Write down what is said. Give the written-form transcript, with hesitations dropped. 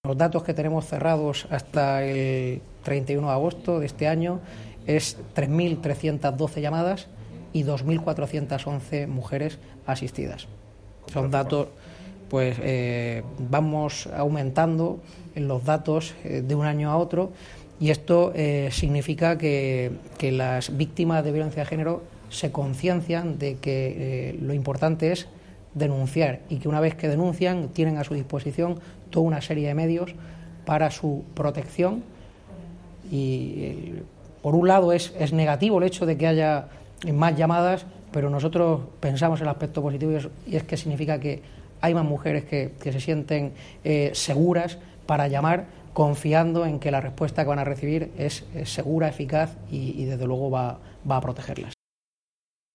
Los datos que tenemos cerrados hasta el 31 de agosto de este año es 3.312 llamadas y 2.411 mujeres asistidas. Son datos, pues vamos aumentando en los datos de un año a otro, y esto significa que las víctimas de violencia de género se conciencian de que lo importante es denunciar, y que una vez que denuncian tienen a su disposición toda una serie de medios para su protección. Y por un lado es negativo el hecho de que haya más llamadas, pero nosotros pensamos en el aspecto positivo, y es que significa que hay más mujeres que se sienten seguras para llamar, confiando en que la respuesta que van a recibir es segura, eficaz y desde luego va a protegerlas.